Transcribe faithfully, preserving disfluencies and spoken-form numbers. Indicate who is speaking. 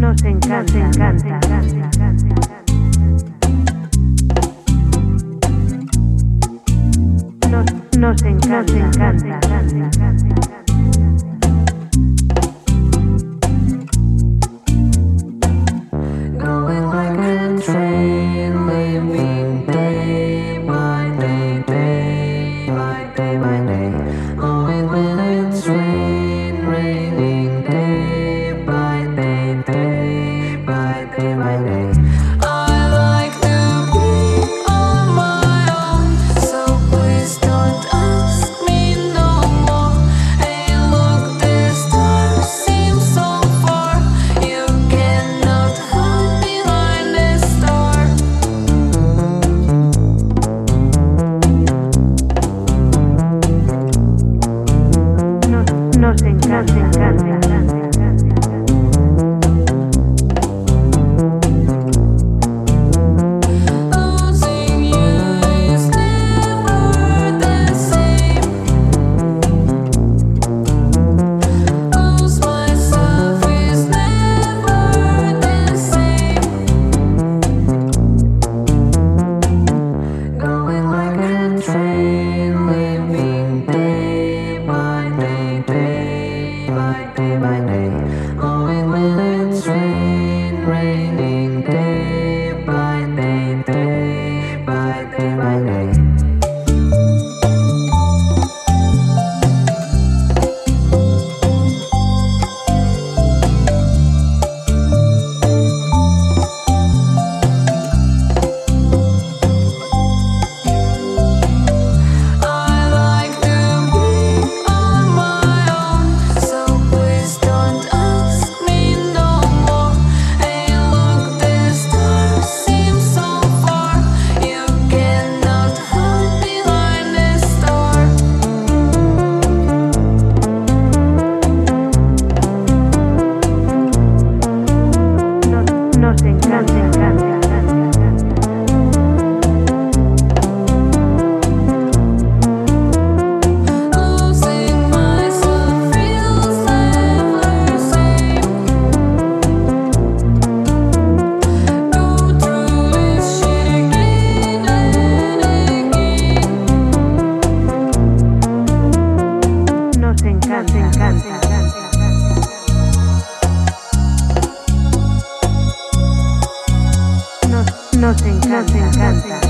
Speaker 1: Nos encanta, encanta, Nos, nos encanta, encanta.
Speaker 2: Going like a train, living day by day, day by day by day. Going when it's rain, raining day by day, day by day by day. I like to be on my own, so please don't ask me no more. Hey, look, the stars seem so far. You cannot hide behind the star.
Speaker 1: Nos, nos encanta, encanta.
Speaker 2: Losing you is never the same. Lose myself is never the same. Going like a train, living day by day, day by day by day. Going when it's rain, raining day by day, day by day by day. I like to be on my own, so please don't ask me no more. Hey, look, the stars seem so far. You cannot hide behind the star.
Speaker 1: Nos, nos encanta, encanta.
Speaker 2: Losing myself feels never same. Go through this shit again and again.
Speaker 1: Nos encanta, encanta. Nos, nos encanta, encanta.